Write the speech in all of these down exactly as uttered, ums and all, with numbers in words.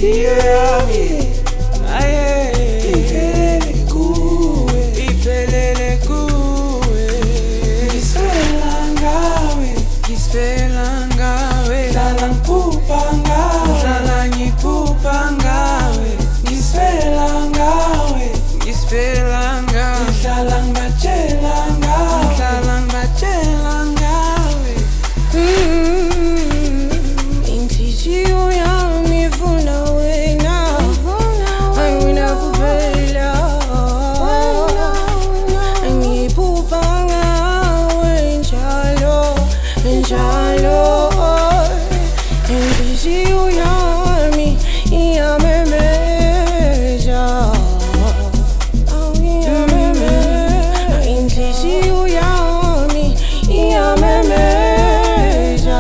inhliziyo yami aye iphelele kuwe, iphelele kuwe. Ngiswela ngawe, ngiswela ngawe, hlala ngiphupha ngawe, hlala ngiphupha ngawe. Ngiswela ngawe, ngiswela ngawe, ngihlala ngibatshela ngawe, ngihlala ngibatshela ngawe. Inhliziyo yami ifuna wena, ayina kuphela. Ngiphupha ngawe njalo, njalo. Inhliziyo yami iyamemeza, inhliziyo yami iyamemeza,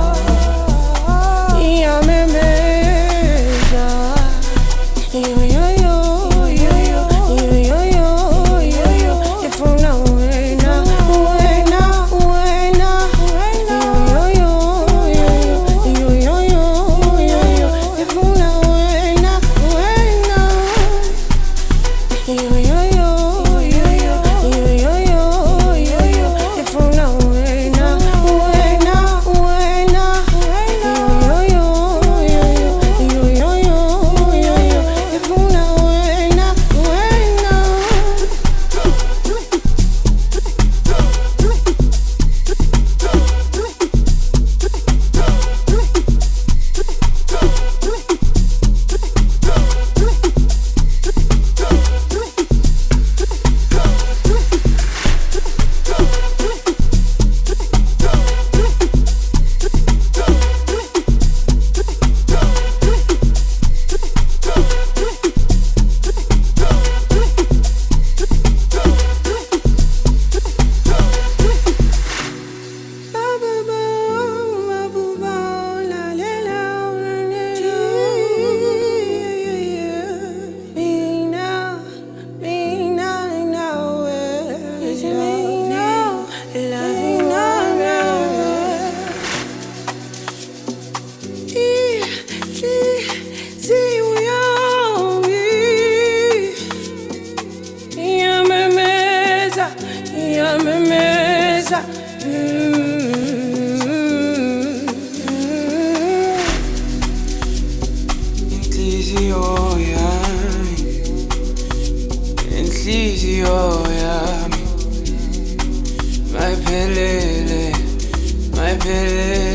iyamemeza. Yo yo yo yo yo yo yo yo yo ifuna wena, wena, wena. Yo yo yo yo yo yo yo yo ifuna wena, wena. Yo yo yo yo yo yo yo yo yo ifuna wena, wena, wena. Yo yo yo yo yo yo yo yo ifuna wena, wena. Iyamemeza, iyamemeza. Inhliziyo yami, inhliziyo yami mayiphelele, mayiphelele.